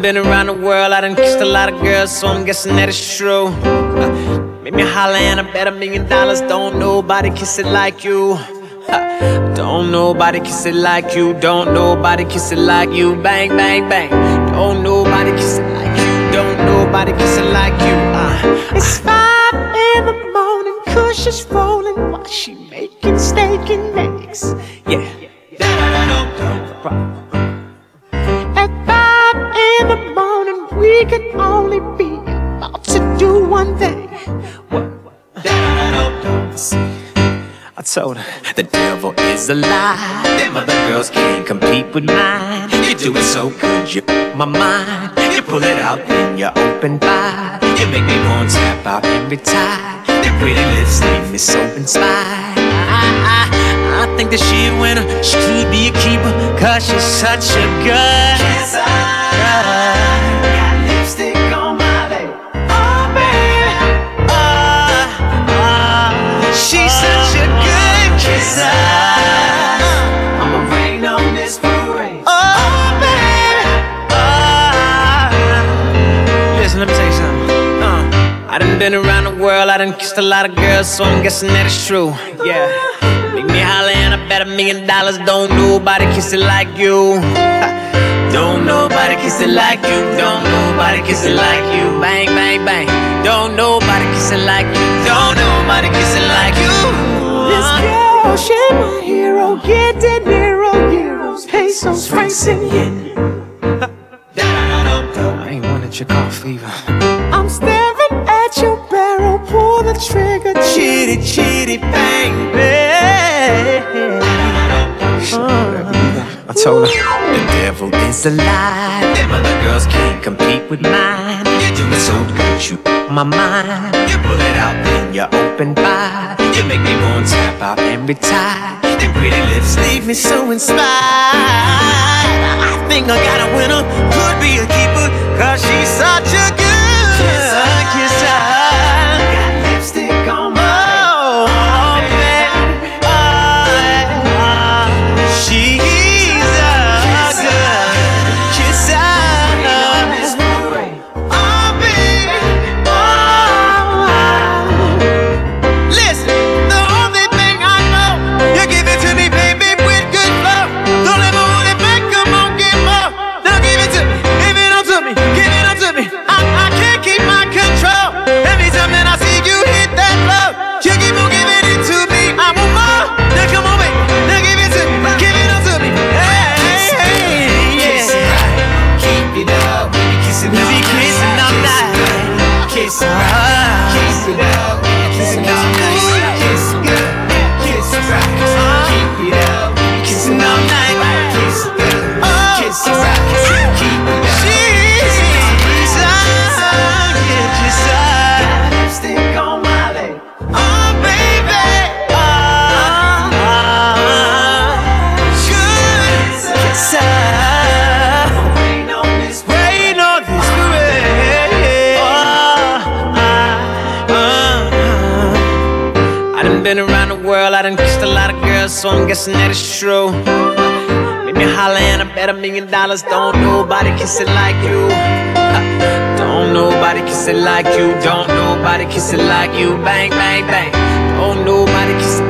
been around the world, I done kissed a lot of girls, so I'm guessing that it's true. Make me holler and I bet $1 million. Don't nobody kiss it like you. Don't nobody kiss it like you. Don't nobody kiss it like you. Bang, bang, bang. Don't nobody kiss it like you. Don't nobody kiss it like you. It's 5 in the morning, Kush is rolling while she making steak and eggs. Yeah. At 5 in the morning, we can only be about to do one thing. I told her the devil is a lie. Them other girls can't compete with mine. You do it so good, you my mind. You pull it out, then you open wide. You make me want to tap out and retire. Your pretty lips leave me so inspired. I think that she a winner. She could be a keeper, cause she's such a good kisser. Got lipstick on my leg. Oh baby, she's such a good kisser. I'ma rain on this parade. Oh baby, listen, let me tell you something. I done been around the world, I done kissed a lot of girls, so I'm guessing that it's true. Yeah. Make me holler and I bet $1 million. Don't nobody kiss it like you. Don't nobody kiss it like you. Don't nobody kiss it like you. Bang, bang, bang. Don't nobody kiss it like you. Don't nobody kiss it like you. This girl, she my hero. Get De Niro, euros, pesos, francs, and yen. I ain't wanted your coffee. I'm staring at your barrel. Pull the trigger. Chitty, chitty, bang, bang. I told her the devil is a lie. Them other girls can't compete with mine. You do it so good, you my mind. You pull it out, then you open wide. You make me want to tap out and retire. Them pretty lips leave me so inspired. I think I got a winner, could be a keeper, cause she's such a good kisser. Got lipstick on my I done kissed a lot of girls, so I'm guessing that it's true. Make me holler and I bet $1 million. Don't nobody kiss it like you. Don't nobody kiss it like you. Don't nobody kiss it like you. Bang, bang, bang. Don't nobody kiss it